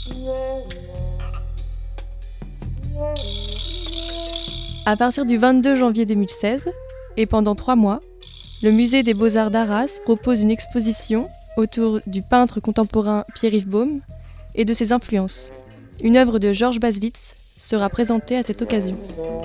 À partir du 22 janvier 2016, et pendant 3 mois, le Musée des Beaux-Arts d'Arras propose une exposition autour du peintre contemporain Pierre-Yves Baume et de ses influences. Une œuvre de Georges Baselitz sera présentée à cette occasion.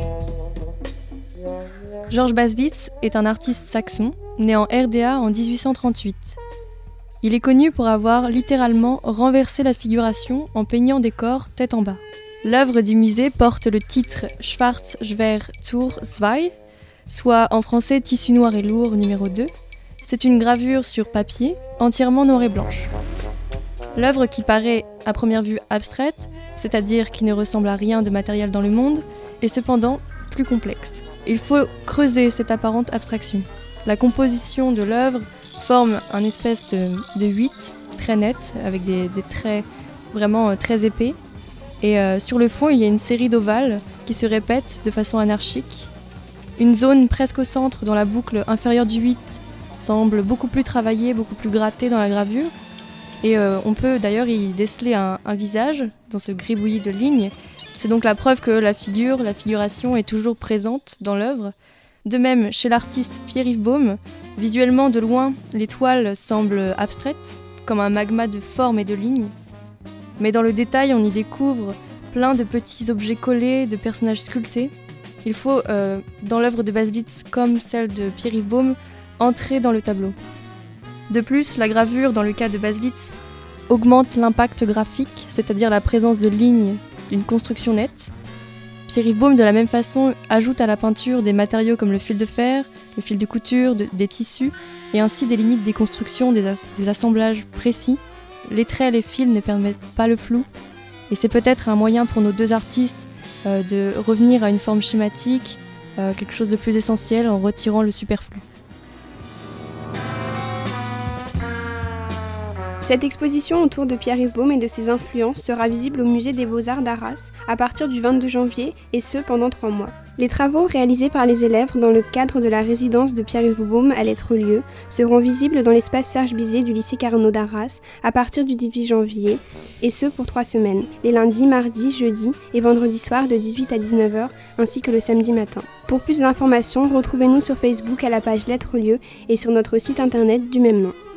Georges Baselitz est un artiste saxon, né en RDA en 1838. Il est connu pour avoir littéralement renversé la figuration en peignant des corps tête en bas. L'œuvre du musée porte le titre Schwarz, Schwer, Tour 2, soit en français Tissu noir et lourd numéro 2. C'est une gravure sur papier, entièrement noire et blanche. L'œuvre qui paraît à première vue abstraite, c'est-à-dire qui ne ressemble à rien de matériel dans le monde, est cependant plus complexe. Il faut creuser cette apparente abstraction. La composition de l'œuvre forme un espèce de 8 très net, avec des traits vraiment très épais. Et sur le fond, il y a une série d'ovales qui se répètent de façon anarchique. Une zone presque au centre, dans la boucle inférieure du 8, semble beaucoup plus travaillée, beaucoup plus grattée dans la gravure. Et on peut d'ailleurs y déceler un visage dans ce gribouillis de lignes. C'est donc la preuve que la figuration est toujours présente dans l'œuvre. De même, chez l'artiste Pierre-Yves Baume, visuellement de loin, les toiles semblent abstraites, comme un magma de formes et de lignes. Mais dans le détail, on y découvre plein de petits objets collés, de personnages sculptés. Il faut, dans l'œuvre de Baselitz comme celle de Pierre-Yves Baume, entrer dans le tableau. De plus, la gravure, dans le cas de Baselitz, augmente l'impact graphique, c'est-à-dire la présence de lignes d'une construction nette. Pierre-Yves Baume, de la même façon, ajoute à la peinture des matériaux comme le fil de fer, le fil de couture, des tissus, et ainsi des limites des constructions, des assemblages précis. Les traits et les fils ne permettent pas le flou, et c'est peut-être un moyen pour nos deux artistes de revenir à une forme schématique, quelque chose de plus essentiel en retirant le superflu. Cette exposition autour de Pierre-Yves Baume et de ses influences sera visible au Musée des Beaux-Arts d'Arras à partir du 22 janvier et ce pendant 3 mois. Les travaux réalisés par les élèves dans le cadre de la résidence de Pierre-Yves Baume à Lettres-Lieu seront visibles dans l'espace Serge Bizet du lycée Carnot d'Arras à partir du 18 janvier et ce pour 3 semaines, les lundis, mardis, jeudis et vendredis soirs de 18 à 19h ainsi que le samedi matin. Pour plus d'informations, retrouvez-nous sur Facebook à la page Lettres-Lieu et sur notre site internet du même nom.